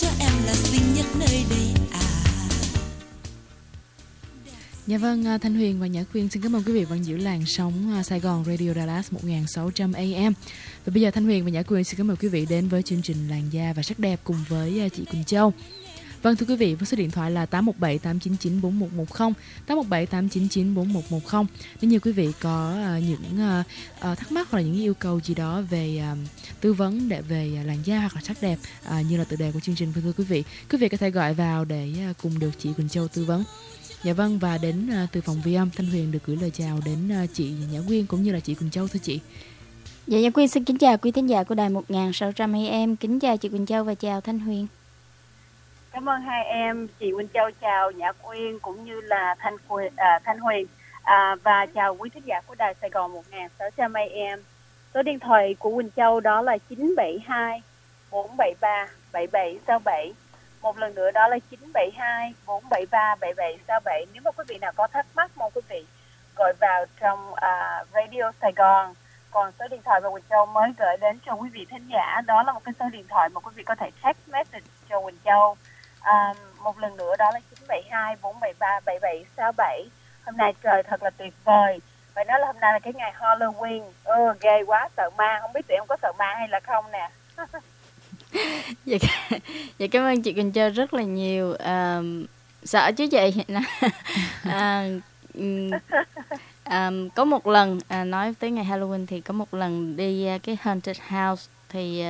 cho em là xinh nhất nơi đây à. Dạ vâng, Thanh Huyền và Nhã Quyên xin cảm ơn quý vị vẫn giữ làn sóng Sài Gòn Radio Dallas 1600 AM. Và bây giờ Thanh Huyền và Nhã Quyên xin cảm ơn quý vị đến với chương trình Làn da và sắc đẹp cùng với chị Quỳnh Châu. Vâng thưa quý vị, với số điện thoại là 817 899 4110, 817 899 4110. Nếu như quý vị có những thắc mắc hoặc là những yêu cầu gì đó về tư vấn về làn da hoặc là sắc đẹp như là tựa đề của chương trình, thưa quý vị có thể gọi vào để cùng được chị Quỳnh Châu tư vấn. Dạ vâng, và đến từ phòng vi âm, Thanh Huyền được gửi lời chào đến chị Nhã Quyên cũng như là chị Quỳnh Châu thưa chị. Dạ Nhã Quyên xin kính chào quý thính giả của đài 1600 AM, kính chào chị Quỳnh Châu và chào Thanh Huyền. Cảm ơn hai em, chị Quỳnh Châu chào Nhã Quyên cũng như là Thanh Huyền và chào quý thính giả của đài Sài Gòn 1600 AM. Số điện thoại của Quỳnh Châu đó là 972 473 7767. Một lần nữa đó là 972 473 7767. Nếu mà quý vị nào có thắc mắc mong quý vị gọi vào trong Radio Sài Gòn. Còn số điện thoại mà Quỳnh Châu mới gửi đến cho quý vị thính giả đó là một cái số điện thoại mà quý vị có thể text message cho Quỳnh Châu. Một lần nữa đó là 972 473 7767. Hôm nay trời thật là tuyệt vời. Phải nói là hôm nay là cái ngày Halloween. Ghê quá, sợ ma. Không biết tụi em có sợ ma hay là không nè. Dạ cảm ơn chị Quỳnh Châu rất là nhiều. Sợ chứ chị. Có một lần nói tới ngày Halloween thì có một lần đi cái haunted house thì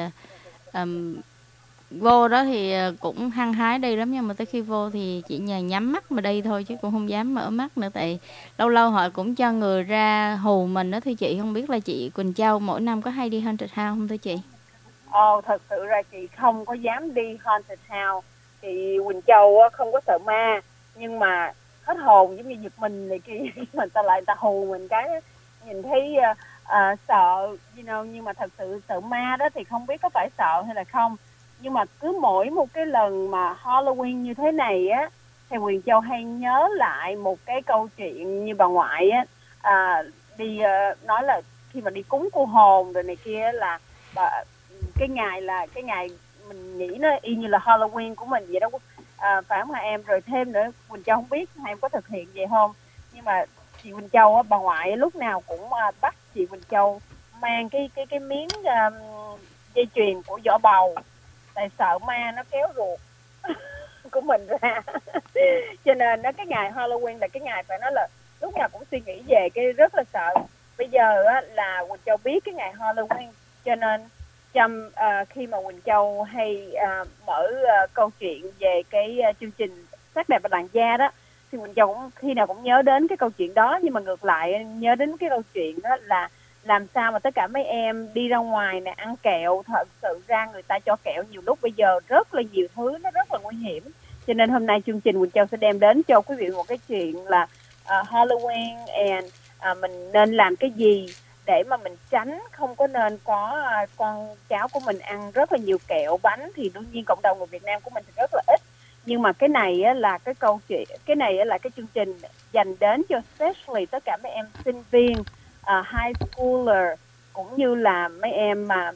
vô đó thì cũng hăng hái đi lắm, nhưng mà tới khi vô thì chỉ nhờ nhắm mắt mà đi thôi chứ cũng không dám mở mắt nữa, tại lâu lâu họ cũng cho người ra hù mình đó thưa chị. Không biết là chị Quỳnh Châu mỗi năm có hay đi haunted house không thưa chị? Thật sự ra chị không có dám đi haunted house. Chị Quỳnh Châu không có sợ ma, nhưng mà hết hồn giống như giật mình này kia người ta hù mình cái nhìn thấy sợ, nhưng mà thật sự sợ ma đó thì không biết có phải sợ hay là không. Nhưng mà cứ mỗi một cái lần mà Halloween như thế này á thì Quỳnh Châu hay nhớ lại một cái câu chuyện như bà ngoại á, đi nói là khi mà đi cúng cô hồn rồi này kia là cái ngày mình nghĩ nó y như là Halloween của mình vậy đó, phải không hai em? Rồi thêm nữa, Quỳnh Châu không biết hai em có thực hiện vậy không, nhưng mà chị Quỳnh Châu á, bà ngoại lúc nào cũng bắt chị Quỳnh Châu mang cái miếng dây chuyền của vỏ bầu, tại sợ ma nó kéo ruột của mình ra. Cho nên cái ngày Halloween là cái ngày phải nói là lúc nào cũng suy nghĩ về cái rất là sợ. Bây giờ á, là Quỳnh Châu biết cái ngày Halloween, cho nên khi mà Quỳnh Châu hay mở câu chuyện về cái chương trình sắc đẹp và làn da đó, thì Quỳnh Châu cũng khi nào cũng nhớ đến cái câu chuyện đó. Nhưng mà ngược lại nhớ đến cái câu chuyện đó là làm sao mà tất cả mấy em đi ra ngoài nè ăn kẹo, thật sự ra người ta cho kẹo nhiều lúc bây giờ rất là nhiều thứ, nó rất là nguy hiểm. Cho nên hôm nay chương trình Quỳnh Châu sẽ đem đến cho quý vị một cái chuyện là Halloween and mình nên làm cái gì để mà mình tránh không có nên có con cháu của mình ăn rất là nhiều kẹo bánh. Thì đương nhiên cộng đồng người Việt Nam của mình thì rất là ít, nhưng mà cái này á, là cái câu chuyện, cái này á, là cái chương trình dành đến cho especially tất cả mấy em sinh viên, high schooler, cũng như là mấy em mà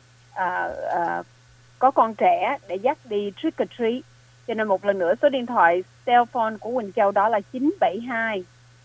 có con trẻ để dắt đi trick or treat. Cho nên một lần nữa số điện thoại cell phone của Quỳnh Châu đó là 972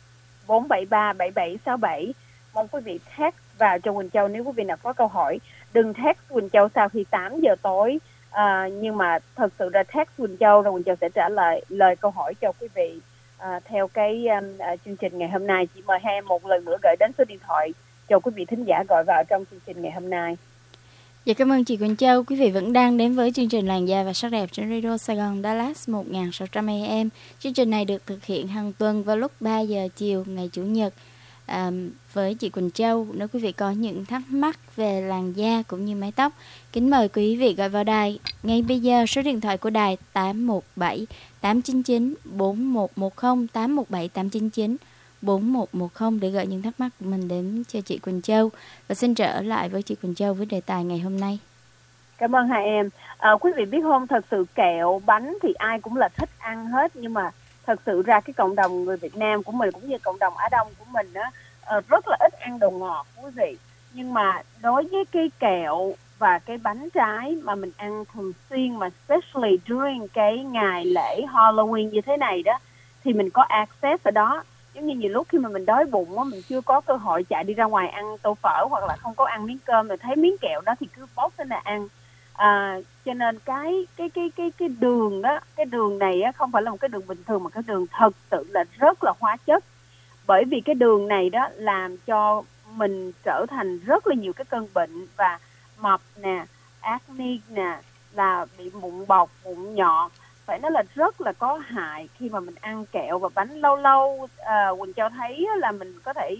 473 7767. Mong quý vị text vào cho Quỳnh Châu nếu quý vị nào có câu hỏi. Đừng text Quỳnh Châu sau khi 8 giờ tối, nhưng mà thật sự là text Quỳnh Châu rồi Quỳnh Châu sẽ trả lời câu hỏi cho quý vị theo cái chương trình ngày hôm nay. Chị mời hai em một lần nữa gửi đến số điện thoại cho quý vị thính giả gọi vào trong chương trình ngày hôm nay. Dạ cảm ơn chị Quỳnh Châu. Quý vị vẫn đang đến với chương trình Làn da và sắc đẹp trên Radio Sài Gòn Dallas 1600 AM. Chương trình này được thực hiện hàng tuần vào lúc 3 giờ chiều ngày Chủ nhật. Với chị Quỳnh Châu, nếu quý vị có những thắc mắc về làn da cũng như mái tóc, kính mời quý vị gọi vào đài ngay bây giờ. Số điện thoại của đài 817 899 4110, 817 899 4110 để gửi những thắc mắc của mình đến cho chị Quỳnh Châu. Và xin trở lại với chị Quỳnh Châu với đề tài ngày hôm nay. Cảm ơn hai em. Quý vị biết không, thật sự kẹo bánh thì ai cũng là thích ăn hết, nhưng mà thật sự ra cái cộng đồng người Việt Nam của mình cũng như cộng đồng Á Đông của mình á, rất là ít ăn đồ ngọt quý vị. Nhưng mà đối với cái kẹo và cái bánh trái mà mình ăn thường xuyên, mà especially during cái ngày lễ Halloween như thế này đó, thì mình có access ở đó. Giống như nhiều lúc khi mà mình đói bụng á, mình chưa có cơ hội chạy đi ra ngoài ăn tô phở hoặc là không có ăn miếng cơm, rồi thấy miếng kẹo đó thì cứ bóc lên là ăn. Cho nên cái đường đó, cái đường này á, không phải là một cái đường bình thường mà cái đường thật sự là rất là hóa chất. Bởi vì cái đường này đó làm cho mình trở thành rất là nhiều cái cơn bệnh, và mập nè, acne nè, là bị mụn bọc, mụn nhọt. Phải nói là rất là có hại khi mà mình ăn kẹo và bánh. Lâu lâu Quỳnh Châu thấy là mình có thể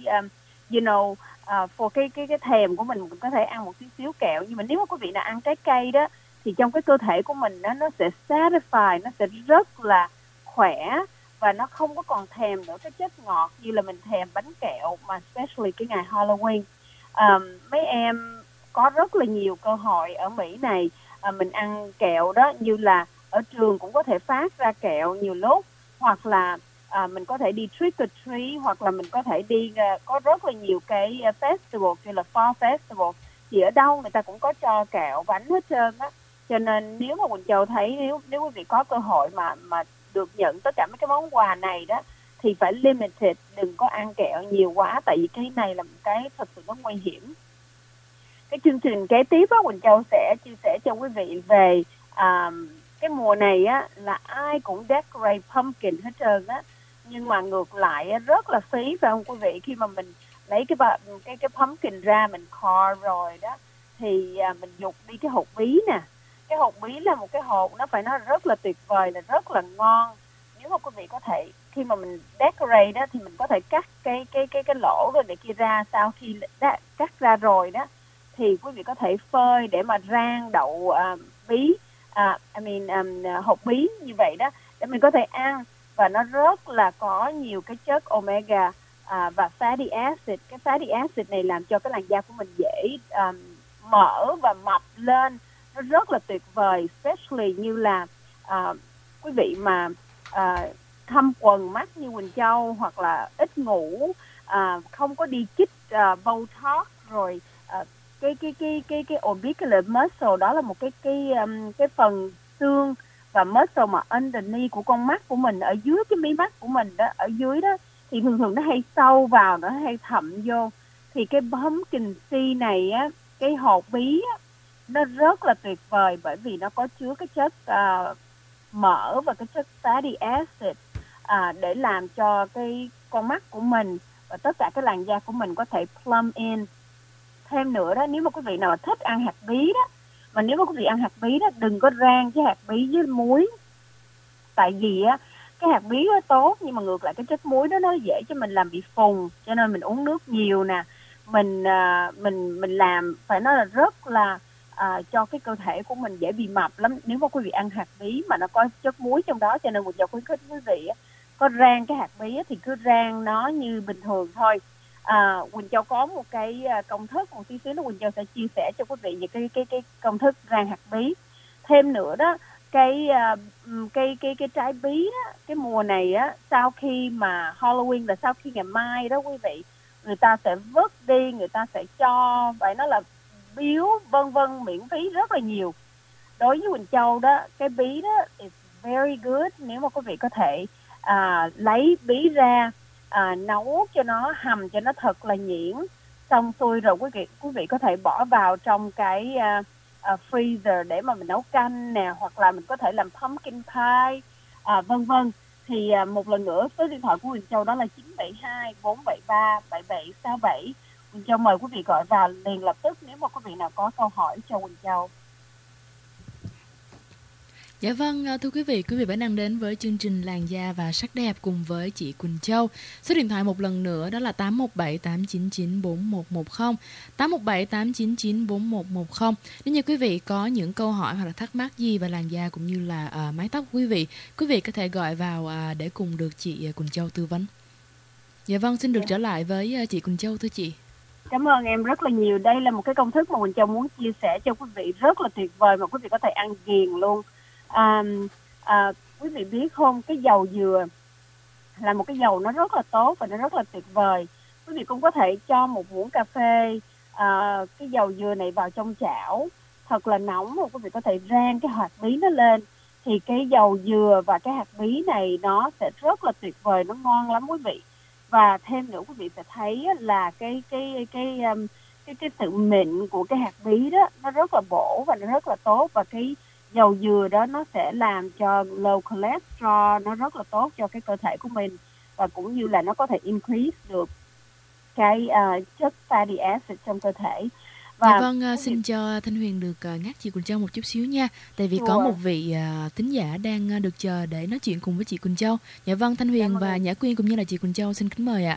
for cái thèm của mình có thể ăn một tí xíu kẹo, nhưng mà nếu mà quý vị nào ăn trái cây đó thì trong cái cơ thể của mình đó, nó sẽ satisfy, nó sẽ rất là khỏe, và nó không có còn thèm nữa cái chất ngọt như là mình thèm bánh kẹo, mà especially cái ngày Halloween. Mấy em có rất là nhiều cơ hội ở Mỹ này, mình ăn kẹo đó, như là ở trường cũng có thể phát ra kẹo nhiều lúc, hoặc là mình có thể đi trick or treat, hoặc là mình có thể đi có rất là nhiều cái festival như là Fall Festival, thì ở đâu người ta cũng có cho kẹo bánh hết trơn á. Cho nên nếu mà Quỳnh Châu thấy nếu quý vị có cơ hội mà được nhận tất cả mấy cái món quà này đó, thì phải limited, đừng có ăn kẹo nhiều quá, tại vì cái này là một cái thật sự nó nguy hiểm. Cái chương trình kế tiếp á, Quỳnh Châu sẽ chia sẻ cho quý vị về cái mùa này á, là ai cũng decorate pumpkin hết trơn á, nhưng mà ngược lại á, rất là phí, phải không quý vị? Khi mà mình lấy cái pumpkin ra, mình carve rồi đó, thì mình dục đi cái hột bí nè. Cái hột bí là một cái hột, nó phải nói rất là tuyệt vời, là rất là ngon. Nếu mà quý vị có thể, khi mà mình decorate đó, thì mình có thể cắt cái lỗ rồi này kia ra. Sau khi cắt ra rồi đó, thì quý vị có thể phơi để mà rang đậu bí, hột bí như vậy đó, để mình có thể ăn. Và nó rất là có nhiều cái chất omega và fatty acid. Cái fatty acid này làm cho cái làn da của mình dễ mỡ và mập lên. Nó rất là tuyệt vời, especially như là quý vị mà thâm quầng mắt như Quỳnh Châu, hoặc là ít ngủ, không có đi chích Botox, rồi cái orbicular muscle, đó là một cái phần xương và muscle mà underneath của con mắt của mình, ở dưới cái mí mắt của mình đó, ở dưới đó, thì thường nó hay sâu vào, nó hay thậm vô. Thì cái pumpkin seed này á, cái hột bí á, nó rất là tuyệt vời, bởi vì nó có chứa cái chất mỡ và cái chất fatty acid để làm cho cái con mắt của mình và tất cả cái làn da của mình có thể plump in. Thêm nữa đó, nếu mà quý vị nào thích ăn hạt bí đó, mà nếu mà quý vị ăn hạt bí đó, đừng có rang cái hạt bí với muối. Tại vì á, cái hạt bí nó tốt, nhưng mà ngược lại cái chất muối đó nó dễ cho mình làm bị phùng. Cho nên mình uống nước nhiều nè, mình làm phải nói là rất là cho cái cơ thể của mình dễ bị mập lắm nếu mà quý vị ăn hạt bí mà nó có chất muối trong đó. Cho nên một giờ khuyến khích quý vị có rang cái hạt bí thì cứ rang nó như bình thường thôi. Quỳnh Châu có một cái công thức, một tí xíu nữa Quỳnh Châu sẽ chia sẻ cho quý vị về cái công thức rang hạt bí. Thêm nữa đó, cái trái bí đó, cái mùa này á, sau khi mà Halloween là sau khi ngày mai đó quý vị, người ta sẽ vứt đi, người ta sẽ cho, vậy nó là biếu vân vân miễn phí rất là nhiều. Đối với Quỳnh Châu đó, cái bí đó is very good. Nếu mà quý vị có thể lấy bí ra, nấu cho nó, hầm cho nó thật là nhuyễn, xong xuôi rồi quý vị có thể bỏ vào trong cái freezer để mà mình nấu canh nè, hoặc là mình có thể làm pumpkin pie vân vân. Thì một lần nữa, số điện thoại của Quỳnh Châu đó là 972 473 7767. Quỳnh Châu mời quý vị gọi vào liền lập tức nếu mà quý vị nào có câu hỏi cho Quỳnh Châu. Dạ vâng, thưa quý vị vẫn đang đến với chương trình Làn da và sắc đẹp cùng với chị Quỳnh Châu. Số điện thoại một lần nữa đó là 817 899 4110, 817 899 4110. Nếu như quý vị có những câu hỏi hoặc là thắc mắc gì về làn da cũng như là mái tóc quý vị có thể gọi vào để cùng được chị Quỳnh Châu tư vấn. Dạ vâng, xin được trở lại với chị Quỳnh Châu thưa chị. Cảm ơn em rất là nhiều. Đây là một cái công thức mà Quỳnh Châu muốn chia sẻ cho quý vị rất là tuyệt vời mà quý vị có thể ăn ghiền luôn. Quý vị biết không, cái dầu dừa là một cái dầu nó rất là tốt và nó rất là tuyệt vời. Quý vị cũng có thể cho một muỗng cà phê cái dầu dừa này vào trong chảo, thật là nóng rồi, quý vị có thể rang cái hạt bí nó lên, thì cái dầu dừa và cái hạt bí này nó sẽ rất là tuyệt vời, nó ngon lắm quý vị. Và thêm nữa quý vị sẽ thấy là cái sự mịn của cái hạt bí đó nó rất là bổ và nó rất là tốt, và cái dầu dừa đó nó sẽ làm cho low cholesterol, nó rất là tốt cho cái cơ thể của mình, và cũng như là nó có thể increase được cái chất fatty acid trong cơ thể. Và dạ vâng, xin cho Thanh Huyền được ngắt chị Quỳnh Châu một chút xíu nha. Tại vì có một vị thính giả đang được chờ để nói chuyện cùng với chị Quỳnh Châu. Dạ vâng, Thanh Huyền và Nhã Quyên cũng như là chị Quỳnh Châu xin kính mời ạ.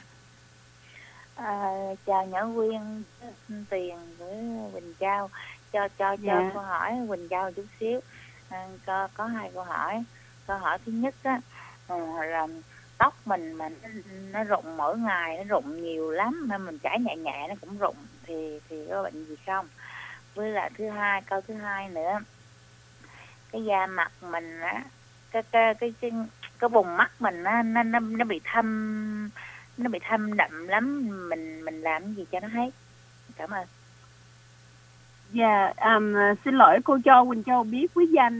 Chào Nhã Quyên, Tiền với Quỳnh Châu. Cho câu hỏi Quỳnh Châu chút xíu. Có 2 câu hỏi. Câu hỏi thứ nhất á, là tóc mình mà nó rụng mỗi ngày, nó rụng nhiều lắm, mà mình chải nhẹ nhẹ nó cũng rụng, thì có bệnh gì không? Với lại câu thứ hai nữa, cái da mặt mình á, cái vùng mắt mình nó bị thâm đậm lắm, mình làm cái gì cho nó hết? Cảm ơn. Dạ, xin lỗi cô cho Quỳnh Châu biết quý danh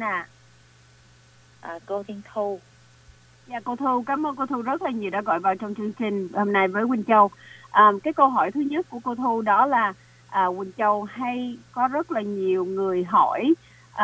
cô Thiên Thu. Dạ cô Thu, cảm ơn cô Thu rất là nhiều đã gọi vào trong chương trình hôm nay với Quỳnh Châu. Cái câu hỏi thứ nhất của cô Thu đó là Quỳnh Châu hay có rất là nhiều người hỏi,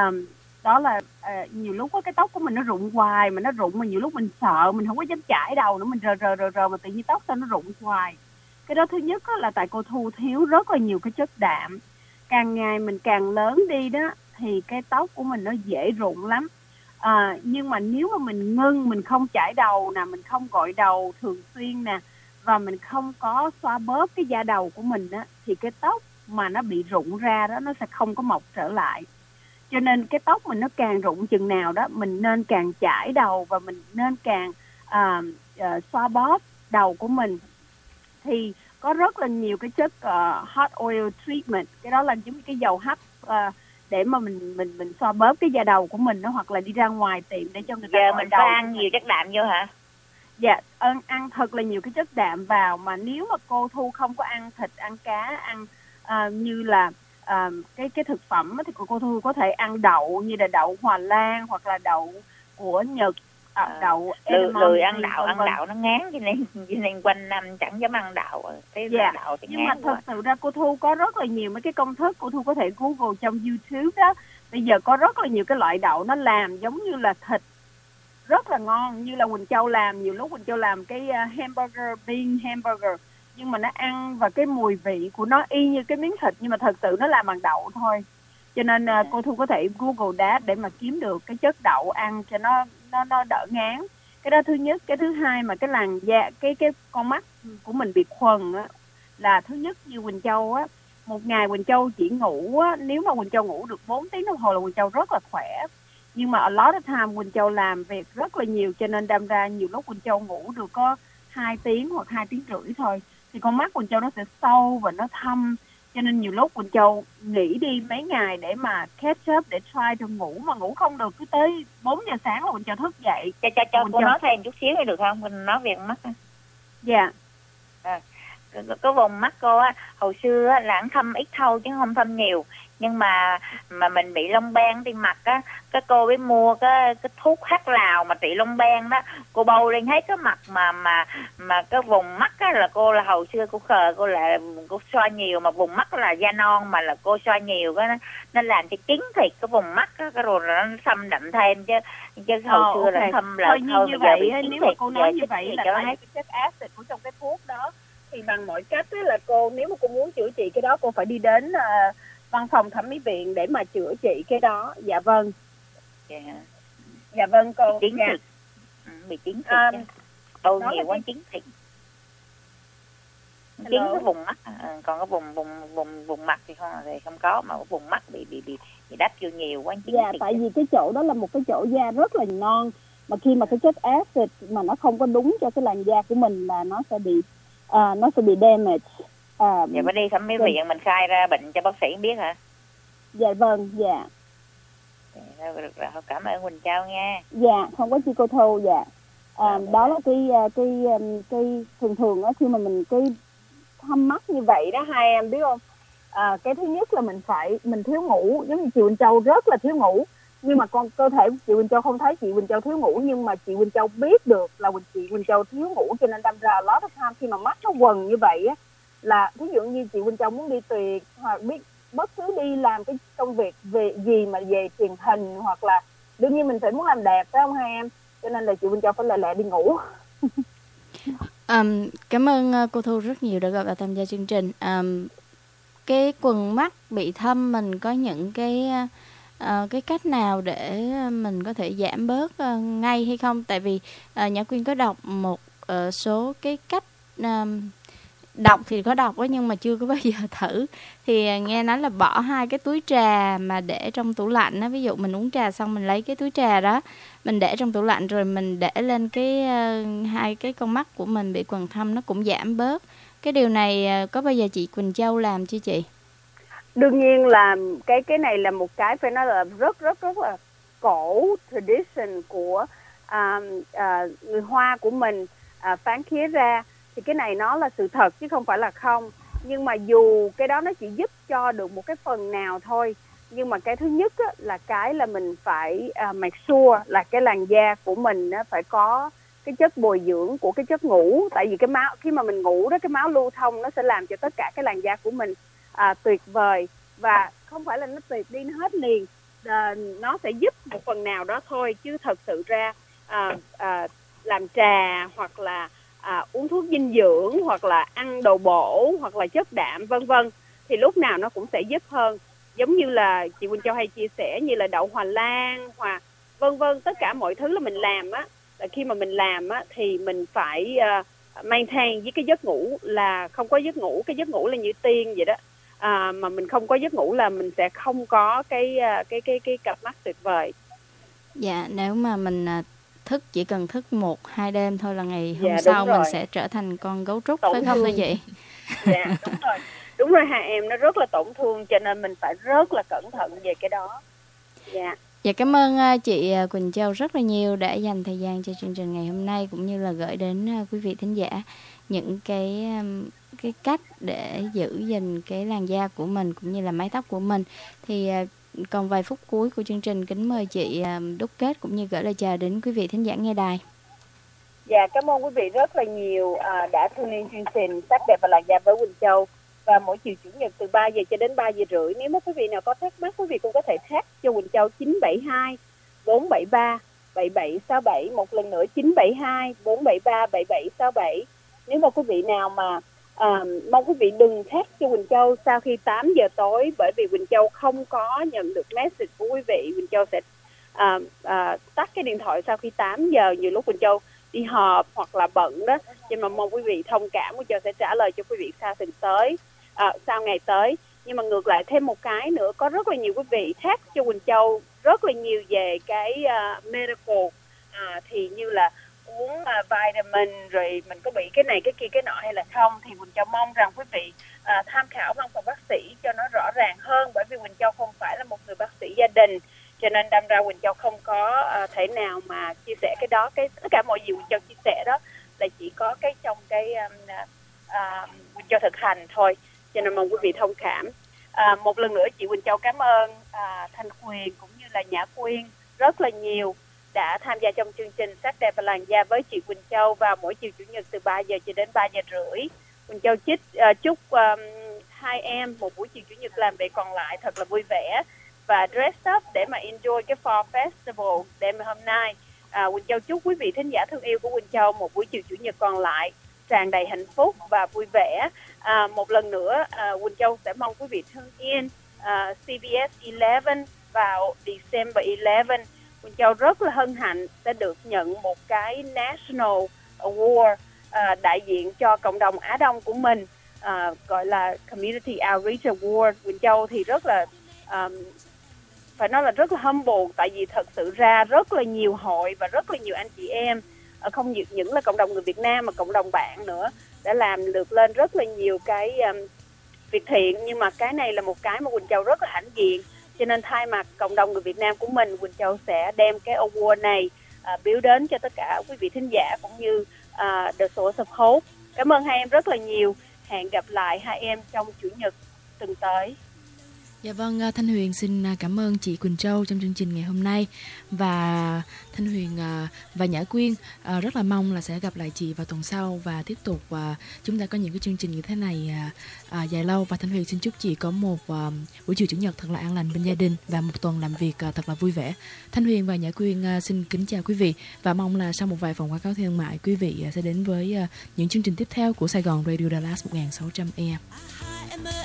đó là nhiều lúc cái tóc của mình nó rụng hoài, mà nó rụng mà nhiều lúc mình sợ, mình không có dám chải đầu nữa, mình rờ mà tự nhiên tóc sao nó rụng hoài. Cái đó thứ nhất là tại cô Thu thiếu rất là nhiều cái chất đạm. Càng ngày mình càng lớn đi đó thì cái tóc của mình nó dễ rụng lắm. Nhưng mà nếu mà mình ngưng, mình không chải đầu nè, mình không gội đầu thường xuyên nè, và mình không có xoa bóp cái da đầu của mình á, thì cái tóc mà nó bị rụng ra đó nó sẽ không có mọc trở lại. Cho nên cái tóc mình nó càng rụng chừng nào đó, mình nên càng chải đầu và mình nên càng xoa bóp đầu của mình. Thì có rất là nhiều cái chất hot oil treatment, cái đó là giống như cái dầu hắc để mà mình xoa bóp cái da đầu của mình đó, hoặc là đi ra ngoài tiệm để cho người ta giờ mình phải ăn nhiều chất đạm vô hả? Dạ, ăn thật là nhiều cái chất đạm vào. Mà nếu mà cô Thu không có ăn thịt, ăn cá, ăn như là cái thực phẩm thì cô Thu có thể ăn đậu, như là đậu Hòa Lan hoặc là đậu của Nhật, đậu lười ăn đậu, nó ngán, cho nên quanh năm chẳng dám ăn đậu. Đậu thì nhưng mà thật sự ra cô Thu có rất là nhiều mấy cái công thức, cô Thu có thể Google trong YouTube đó. Bây giờ có rất là nhiều cái loại đậu nó làm giống như là thịt, rất là ngon, như là Quỳnh Châu làm. Nhiều lúc Quỳnh Châu làm cái bean hamburger, nhưng mà nó ăn và cái mùi vị của nó y như cái miếng thịt, nhưng mà thật sự nó làm bằng đậu thôi. Cho nên cô Thu có thể Google that để mà kiếm được cái chất đậu ăn cho nó đỡ ngán. Cái đó thứ nhất. Cái thứ hai mà cái làn da, cái con mắt của mình bị khuần á, là thứ nhất như Quỳnh Châu á, một ngày Quỳnh Châu chỉ ngủ á, nếu mà Quỳnh Châu ngủ được 4 tiếng đồng hồ là Quỳnh Châu rất là khỏe. Nhưng mà a lot of time Quỳnh Châu làm việc rất là nhiều, cho nên đâm ra nhiều lúc Quỳnh Châu ngủ được có 2 tiếng hoặc 2 tiếng rưỡi thôi, thì con mắt Quỳnh Châu nó sẽ sâu và nó thâm. Cho nên nhiều lúc Quỳnh Châu nghỉ đi mấy ngày để mà catch up, để try cho ngủ, mà ngủ không được, cứ tới 4 giờ sáng là Quỳnh Châu thức dậy. Cho cô nói thêm chút xíu được không? Mình nói về mắt. Dạ. Cái vùng mắt cô á, hồi xưa á là thâm ít thôi chứ không thâm nhiều. Nhưng mà mình bị lông ban trên mặt á, cái cô mới mua cái thuốc hắc lào mà trị lông ban đó, cô bôi lên hết cái mặt mà cái vùng mắt á, là cô là hồi xưa cô khờ, cô xoa nhiều, mà vùng mắt là da non mà là cô xoa nhiều cái nó làm cho kín thịt cái vùng mắt á, cái rồi nó xâm đậm thêm chứ hồi xưa là thâm là thôi. Như vậy nếu mà cô nói như vậy là cái chất acid của trong cái thuốc đó, thì bằng mọi cách là cô, nếu mà cô muốn chữa trị cái đó, cô phải đi đến văn phòng thẩm mỹ viện để mà chữa trị cái đó. Dạ vâng. Dạ vâng cô. Bị kín thịt bôi nhiều quá kín thịt, kín cái vùng mắt. Còn cái vùng mặt thì không có, mà cái vùng mắt bị đắp vô nhiều quá kín thịt. Tại vì cái chỗ đó là một cái chỗ da rất là non, mà khi mà cái chất acid mà nó không có đúng cho cái làn da của mình là nó sẽ bị damage. Giờ phải đi thẩm mỹ viện mình khai ra bệnh cho bác sĩ biết hả? Dạ vâng, dạ. Được rồi, cảm ơn Quỳnh Châu nha. Dạ, không có chi cô Thu. Dạ. Đó là cái thường á, khi mà mình cái thâm mắt như vậy đó, hai em biết không, Cái thứ nhất là mình thiếu ngủ, giống như chị Quỳnh Châu rất là thiếu ngủ, nhưng mà cơ thể của chị Quỳnh Châu không thấy chị Quỳnh Châu thiếu ngủ, nhưng mà chị Quỳnh Châu biết được là chị Quỳnh Châu thiếu ngủ, cho nên đâm ra lot of time khi mà mắt nó quầng như vậy á, là ví dụ như chị Quỳnh Châu muốn đi tuyệt hoặc biết bất cứ đi làm cái công việc về gì mà về truyền hình, hoặc là đương nhiên mình phải muốn làm đẹp phải không hai em, cho nên là chị Quỳnh Châu phải lẹ đi ngủ. Cảm ơn cô Thu rất nhiều đã gọi vào tham gia chương trình. Cái quầng mắt bị thâm, mình có những cái cách nào để mình có thể giảm bớt ngay hay không? Tại vì Nhã Quyên có đọc một số cái cách đọc thì có đọc đó, nhưng mà chưa có bao giờ thử. Thì nghe nói là bỏ 2 cái túi trà mà để trong tủ lạnh đó. Ví dụ mình uống trà xong mình lấy cái túi trà đó, mình để trong tủ lạnh rồi mình để lên cái 2 cái con mắt của mình bị quầng thâm, nó cũng giảm bớt. Cái điều này có bao giờ chị Quỳnh Châu làm chưa chị? Đương nhiên là cái này là một cái phải nói là rất là cổ tradition của người Hoa của mình phán khía ra, thì cái này nó là sự thật chứ không phải là không. Nhưng mà dù cái đó nó chỉ giúp cho được một cái phần nào thôi, nhưng mà cái thứ nhất á, là cái là mình phải make sure là cái làn da của mình nó phải có cái chất bồi dưỡng của cái chất ngủ. Tại vì cái máu, khi mà mình ngủ đó, cái máu lưu thông nó sẽ làm cho tất cả cái làn da của mình tuyệt vời. Và không phải là nó tuyệt đi nó hết liền, nó sẽ giúp một phần nào đó thôi, chứ thật sự ra làm trà hoặc là uống thuốc dinh dưỡng hoặc là ăn đồ bổ hoặc là chất đạm vân vân thì lúc nào nó cũng sẽ giúp hơn. Giống như là chị Quỳnh Châu hay chia sẻ như là đậu Hòa Lan hoặc vân vân, tất cả mọi thứ là mình làm á, là khi mà mình làm á thì mình phải maintain với cái giấc ngủ, là không có giấc ngủ, cái giấc ngủ là như tiên vậy đó. Mà mình không có giấc ngủ là mình sẽ không có cái cặp mắt tuyệt vời. Dạ, nếu mà mình chỉ cần thức 1-2 đêm thôi là ngày hôm sau mình sẽ trở thành con gấu trúc, phải không thưa chị? Dạ, đúng rồi hai em, nó rất là tổn thương, cho nên mình phải rất là cẩn thận về cái đó. Dạ. Dạ, cảm ơn chị Quỳnh Châu rất là nhiều đã dành thời gian cho chương trình ngày hôm nay, cũng như là gửi đến quý vị thính giả những cái cách để giữ gìn cái làn da của mình cũng như là mái tóc của mình. Thì còn vài phút cuối của chương trình, kính mời chị đúc kết cũng như gửi lời chào đến quý vị thính giả nghe đài. Dạ, cảm ơn quý vị rất là nhiều đã thương yêu chương trình Sắc đẹp và làn da với Quỳnh Châu. Và mỗi chiều chủ nhật từ 3 giờ cho đến 3 giờ rưỡi, nếu mà quý vị nào có thắc mắc, quý vị cũng có thể text cho Quỳnh Châu 972 473 7767. Một lần nữa 972 473 7767. Nếu mà quý vị nào mà mong quý vị đừng text cho Quỳnh Châu sau khi 8 giờ tối, bởi vì Quỳnh Châu không có nhận được message của quý vị. Quỳnh Châu sẽ tắt cái điện thoại sau khi 8 giờ, nhiều lúc Quỳnh Châu đi họp hoặc là bận đó, cho nên mà mong quý vị thông cảm, Quỳnh Châu sẽ trả lời cho quý vị sau ngày tới. Nhưng mà ngược lại thêm một cái nữa, có rất là nhiều quý vị text cho Quỳnh Châu rất là nhiều về cái medical, thì như là uống vitamin rồi mình có bị cái này cái kia cái nọ hay là không, thì Quỳnh Châu mong rằng quý vị tham khảo văn phòng bác sĩ cho nó rõ ràng hơn, bởi vì Quỳnh Châu không phải là một người bác sĩ gia đình, cho nên đâm ra Quỳnh Châu không có thể nào mà chia sẻ cái đó. Tất cả mọi gì Quỳnh Châu chia sẻ đó là chỉ có cái trong cái Quỳnh Châu thực hành thôi, cho nên mong quý vị thông cảm. Một lần nữa chị Quỳnh Châu cảm ơn Thanh Huyền cũng như là Nhã Quyên rất là nhiều đã tham gia trong chương trình Sắc đẹp và làn da với chị Quỳnh Châu vào mỗi chiều chủ nhật từ 3 giờ cho đến 3 giờ rưỡi. Quỳnh Châu chúc hai em một buổi chiều chủ nhật làm việc còn lại thật là vui vẻ và dress up để mà enjoy cái Fall Festival đêm hôm nay. Quỳnh Châu chúc quý vị thính giả thương yêu của Quỳnh Châu một buổi chiều chủ nhật còn lại tràn đầy hạnh phúc và vui vẻ. Một lần nữa Quỳnh Châu sẽ mong quý vị thương in CBS 11 vào December 11. Quỳnh Châu rất là hân hạnh sẽ được nhận một cái National Award đại diện cho cộng đồng Á Đông của mình, gọi là Community Outreach Award. Quỳnh Châu thì rất là phải nói là rất là humble, tại vì thật sự ra rất là nhiều hội và rất là nhiều anh chị em, không những là cộng đồng người Việt Nam mà cộng đồng bạn nữa, đã làm được lên rất là nhiều cái việc thiện. Nhưng mà cái này là một cái mà Quỳnh Châu rất là hãnh diện, cho nên thay mặt cộng đồng người Việt Nam của mình, Quỳnh Châu sẽ đem cái award này biếu đến cho tất cả quý vị thính giả cũng như The Source of Hope. Cảm ơn hai em rất là nhiều. Hẹn gặp lại hai em trong chủ nhật tuần tới. Dạ vâng, Thanh Huyền xin cảm ơn chị Quỳnh Châu trong chương trình ngày hôm nay. Và Thanh Huyền và Nhã Quyên rất là mong là sẽ gặp lại chị vào tuần sau và tiếp tục chúng ta có những cái chương trình như thế này dài lâu. Và Thanh Huyền xin chúc chị có một buổi chiều chủ nhật thật là an lành bên gia đình và một tuần làm việc thật là vui vẻ. Thanh Huyền và Nhã Quyên xin kính chào quý vị và mong là sau một vài phòng quảng cáo thương mại, quý vị sẽ đến với những chương trình tiếp theo của Sài Gòn Radio Dallas 1600 AM.